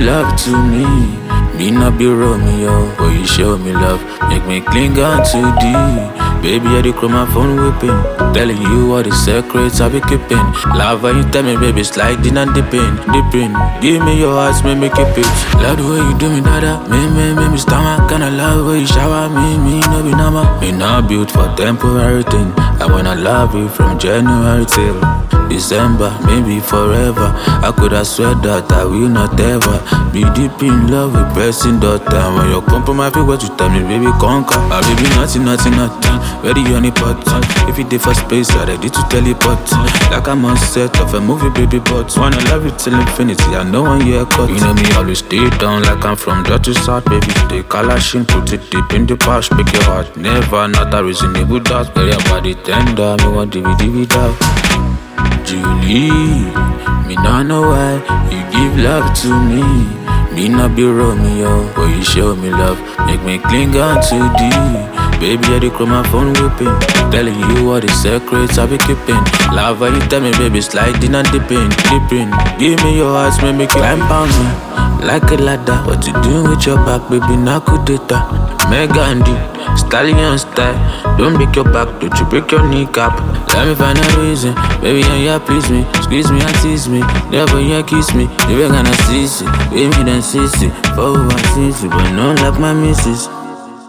love to me not be Romeo, but you show me love, make me cling on to thee. Baby, I do call my phone whipping, telling you all the secrets I be keeping. Love when you tell me, baby, sliding and dipping. Give me your heart, make me keep it. Love the way you do me, dada, me stomach. Kinda love the way you shower me no be normal. Me not built for temporary thing. I wanna love you from January till December, maybe forever. I could have swear that I will not ever be deep in love with pressing daughter. When you come for my feet, what you tell me, baby, conquer. I baby, nothing. Ready on the pot. If you did for space, I ready to teleport. Like I'm on set of a movie, baby, but wanna love you till infinity. I know one year cut. You know me, always stay down like I'm from Dutch to South, baby. Stay calashing, put it deep in the pouch, make your heart never not a reasonable doubt. But your body tender, me want DVD without. Julie, me not know why you give love to me not be Romeo, but you show me love, make me cling on to thee. Baby, I do call my phone whipping, telling you all the secrets I be keeping. Love when you tell me, baby, sliding and dipping. Give me your heart, make me climb on me like a ladder. What you doing with your back, baby? Now could data. Megandi, stallion style. Don't break your back, don't you break your kneecap. Let me find a reason, baby, yeah, please me. Squeeze me and tease me, never yeah, kiss me. You ain't gonna see it, baby, then see it. For who I see it, but not like my missus.